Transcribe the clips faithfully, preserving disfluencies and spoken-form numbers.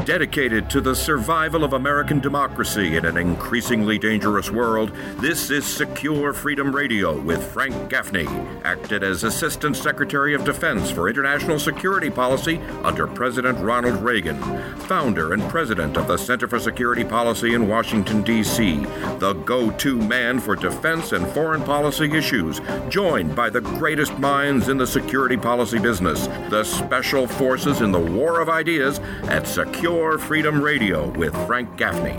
Dedicated to the survival of American democracy in an increasingly dangerous world, this is Secure Freedom Radio with Frank Gaffney, acted as Assistant Secretary of Defense for International Security Policy under President Ronald Reagan, founder and president of the Center for Security Policy in Washington, D C, the go-to man for defense and foreign policy issues, joined by the greatest minds in the security policy business, the special forces in the war of ideas at Secure Freedom Radio with Frank Gaffney.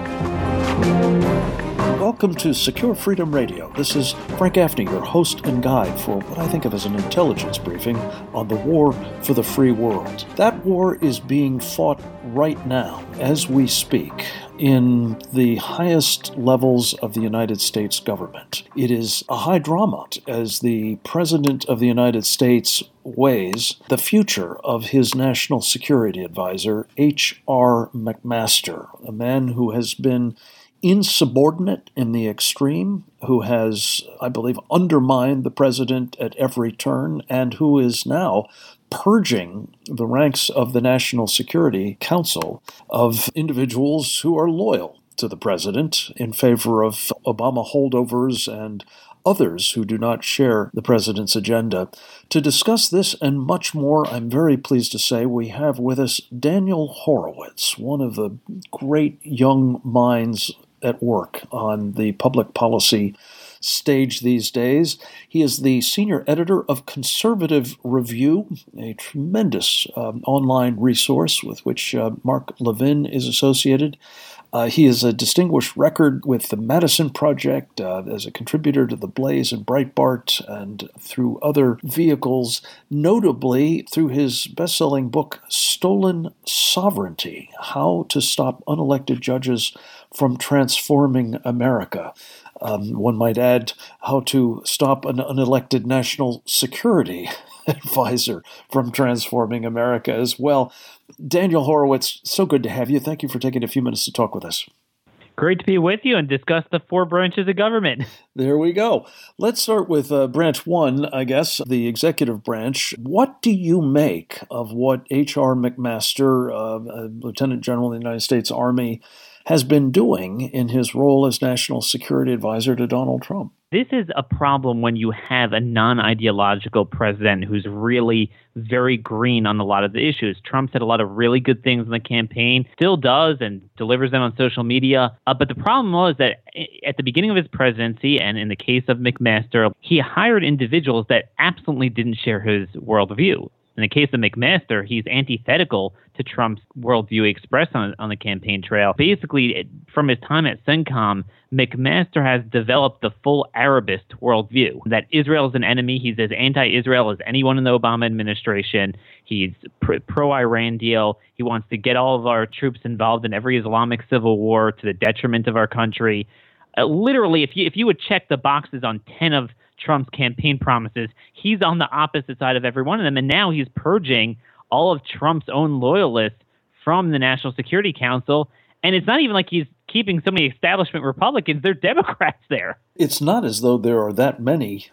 Welcome to Secure Freedom Radio. This is Frank Gaffney, your host and guide for what I think of as an intelligence briefing on the war for the free world. That war is being fought right now, as we speak, in the highest levels of the United States government. It is a high drama as the President of the United States weighs the future of his national security advisor, H R McMaster, a man who has been insubordinate in the extreme, who has, I believe, undermined the president at every turn, and who is now purging the ranks of the National Security Council of individuals who are loyal to the president in favor of Obama holdovers and others who do not share the president's agenda. To discuss this and much more, I'm very pleased to say we have with us Daniel Horowitz, one of the great young minds at work on the public policy stage these days. He is the senior editor of Conservative Review, a tremendous um, online resource with which uh, Mark Levin is associated. Uh, he is a distinguished record with the Madison Project uh, as a contributor to The Blaze and Breitbart and through other vehicles, notably through his best-selling book, Stolen Sovereignty, How to Stop Unelected Judges from Transforming America. Um, one might add, how to stop an unelected national security advisor from transforming America as well. Daniel Horowitz, so good to have you. Thank you for taking a few minutes to talk with us. Great to be with you and discuss the four branches of government. There we go. Let's start with uh, branch one, I guess, the executive branch. What do you make of what H R McMaster, uh, Lieutenant General of the United States Army, has been doing in his role as National Security Advisor to Donald Trump? This is a problem when you have a non-ideological president who's really very green on a lot of the issues. Trump said a lot of really good things in the campaign, still does, and delivers them on social media. Uh, but the problem was that at the beginning of his presidency, and in the case of McMaster, he hired individuals that absolutely didn't share his worldview. In the case of McMaster, he's antithetical to Trump's worldview expressed on, on the campaign trail. Basically, it, from his time at CENTCOM, McMaster has developed the full Arabist worldview, that Israel is an enemy. He's as anti-Israel as anyone in the Obama administration. He's pr- pro-Iran deal. He wants to get all of our troops involved in every Islamic civil war to the detriment of our country. Uh, literally, if you if you would check the boxes on ten of Trump's campaign promises, he's on the opposite side of every one of them. And now he's purging all of Trump's own loyalists from the National Security Council. And it's not even like he's keeping so many establishment Republicans. They're Democrats there. It's not as though there are that many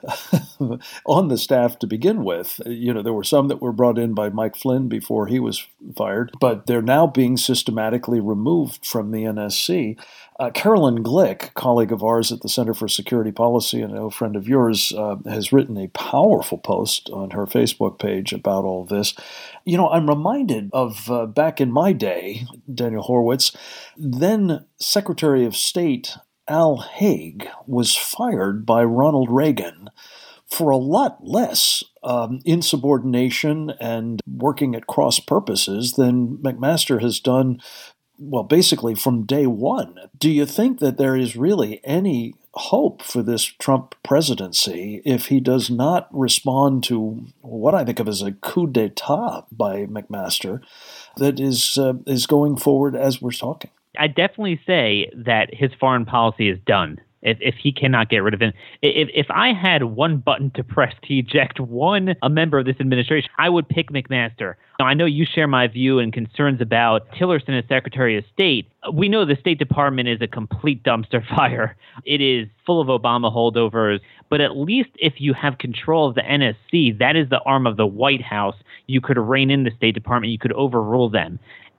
on the staff to begin with. You know, there were some that were brought in by Mike Flynn before he was fired, but they're now being systematically removed from the N S C. Uh, Carolyn Glick, colleague of ours at the Center for Security Policy and a friend of yours, uh, has written a powerful post on her Facebook page about all this. You know, I'm reminded of uh, back in my day, Daniel Horowitz, then Secretary of State Al Haig was fired by Ronald Reagan for a lot less um, insubordination and working at cross purposes than McMaster has done, well, basically from day one. Do you think that there is really any hope for this Trump presidency if he does not respond to what I think of as a coup d'etat by McMaster that is uh, is going forward as we're talking? I definitely say that his foreign policy is done. If, if he cannot get rid of him, if if I had one button to press to eject one a member of this administration, I would pick McMaster. Now, I know you share my view and concerns about Tillerson as Secretary of State. We know the State Department is a complete dumpster fire. It is full of Obama holdovers. But at least if you have control of the N S C, that is the arm of the White House. You could rein in the State Department. You could overrule them.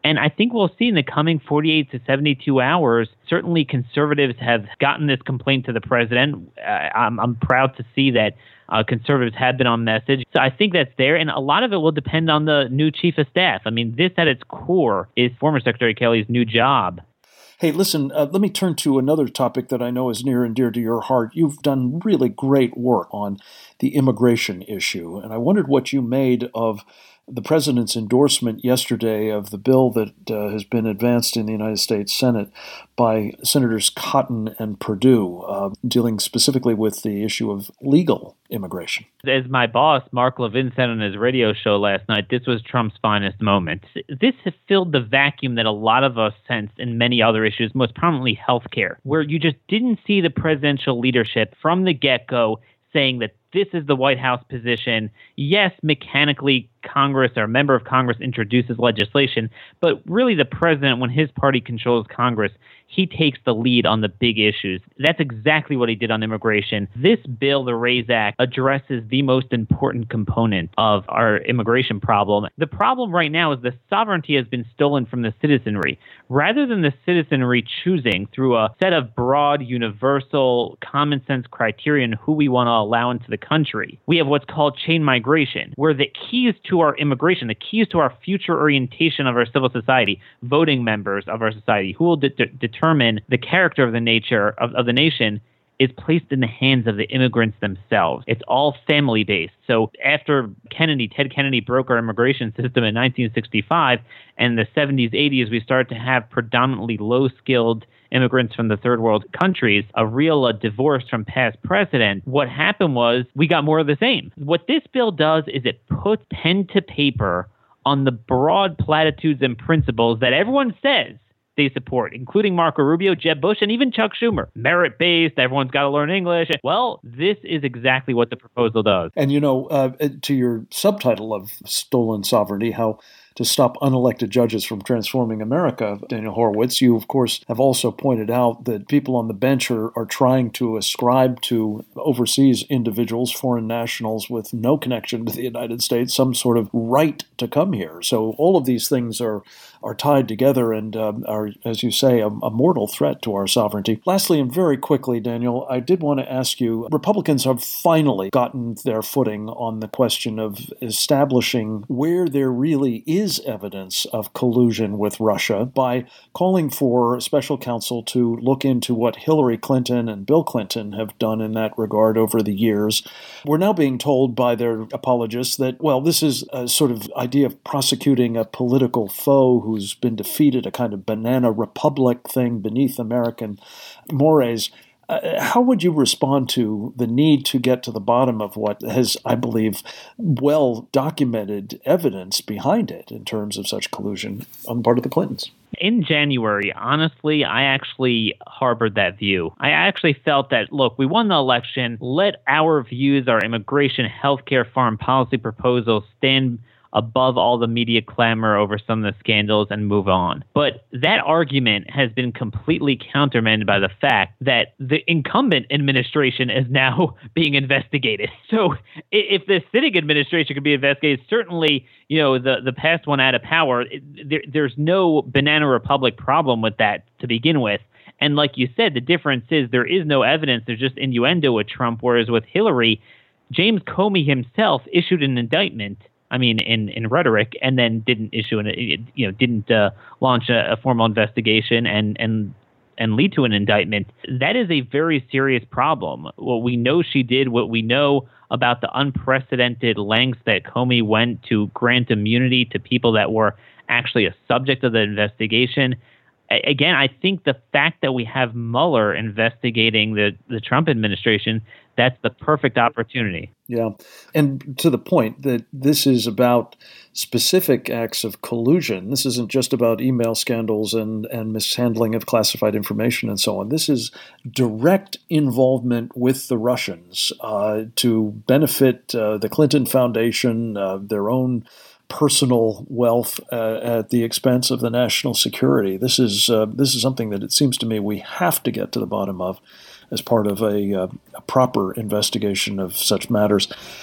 And I think we'll see in the coming forty-eight to seventy-two hours, certainly conservatives have gotten this complaint to the president. Uh, I'm, I'm proud to see that uh, conservatives have been on message. So I think that's there. And a lot of it will depend on the new chief of staff. I mean, this at its core is former Secretary Kelly's new job. Hey, listen, uh, let me turn to another topic that I know is near and dear to your heart. You've done really great work on the immigration issue, and I wondered what you made of the president's endorsement yesterday of the bill that uh, has been advanced in the United States Senate by Senators Cotton and Perdue, uh, dealing specifically with the issue of legal immigration. As my boss, Mark Levin, said on his radio show last night, this was Trump's finest moment. This has filled the vacuum that a lot of us sensed in many other issues, most prominently healthcare, where you just didn't see the presidential leadership from the get-go saying that this is the White House position. Yes, mechanically, Congress or a member of Congress introduces legislation, but really the president, when his party controls Congress, he takes the lead on the big issues. That's exactly what he did on immigration. This bill, the RAISE Act, addresses the most important component of our immigration problem. The problem right now is the sovereignty has been stolen from the citizenry. Rather than the citizenry choosing through a set of broad, universal, common sense criterion who we want to allow into the country, we have what's called chain migration, where the keys to our immigration, the keys to our future orientation of our civil society, voting members of our society, who will de- de- determine the character of the nature of, of the nation, is placed in the hands of the immigrants themselves. It's all family-based. So after Kennedy, Ted Kennedy broke our immigration system in nineteen sixty-five, and in the seventies, eighties, we started to have predominantly low-skilled immigrants from the third world countries, a real uh, divorce from past precedent. What happened was we got more of the same. What this bill does is it puts pen to paper on the broad platitudes and principles that everyone says they support, including Marco Rubio, Jeb Bush, and even Chuck Schumer. Merit-based, everyone's got to learn English. Well, this is exactly what the proposal does. And, you know, uh, to your subtitle of Stolen Sovereignty, how to stop unelected judges from transforming America, Daniel Horowitz, you, of course, have also pointed out that people on the bench are, are trying to ascribe to overseas individuals, foreign nationals with no connection to the United States, some sort of right to come here. So all of these things are are tied together and um, are, as you say, a, a mortal threat to our sovereignty. Lastly, and very quickly, Daniel, I did want to ask you, Republicans have finally gotten their footing on the question of establishing where there really is evidence of collusion with Russia by calling for special counsel to look into what Hillary Clinton and Bill Clinton have done in that regard over the years. We're now being told by their apologists that, well, this is a sort of idea of prosecuting a political foe who's been defeated, a kind of banana republic thing beneath American mores. Uh, how would you respond to the need to get to the bottom of what has, I believe, well-documented evidence behind it in terms of such collusion on the part of the Clintons? In January, honestly, I actually harbored that view. I actually felt that, look, we won the election. Let our views, our immigration, healthcare, foreign policy proposals stand above all the media clamor over some of the scandals and move on. But that argument has been completely countermanded by the fact that the incumbent administration is now being investigated. So if the sitting administration could be investigated, certainly, you know, the, the past one out of power, it, there, there's no banana republic problem with that to begin with. And like you said, the difference is there is no evidence. There's just innuendo with Trump, whereas with Hillary, James Comey himself issued an indictment, I mean, in, in rhetoric, and then didn't issue an, you know, didn't uh, launch a, a formal investigation and and and lead to an indictment. That is a very serious problem. What we know she did, what we know about the unprecedented lengths that Comey went to grant immunity to people that were actually a subject of the investigation. A- again, I think the fact that we have Mueller investigating the, the Trump administration, that's the perfect opportunity. Yeah. And to the point that this is about specific acts of collusion. This isn't just about email scandals and, and mishandling of classified information and so on. This is direct involvement with the Russians uh, to benefit uh, the Clinton Foundation, uh, their own personal wealth uh, at the expense of the national security. This is uh, this is something that it seems to me we have to get to the bottom of as part of a, uh, a proper investigation of such matters.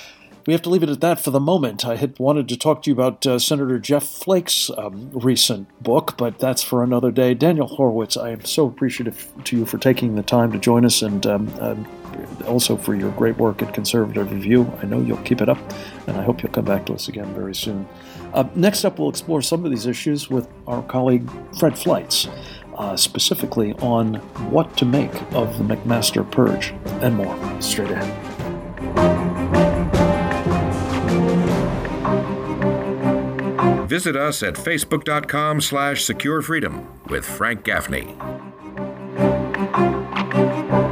we have to leave it at that for the moment. I had wanted to talk to you about uh, Senator Jeff Flake's um, recent book, but that's for another day. Daniel Horowitz, I am so appreciative to you for taking the time to join us, and um, um, also for your great work at Conservative Review. I know you'll keep it up, and I hope you'll come back to us again very soon. Uh, next up, we'll explore some of these issues with our colleague Fred Fleitz, uh, specifically on what to make of the McMaster Purge and more. Straight ahead. Visit us at facebook.com slash securefreedom with Frank Gaffney.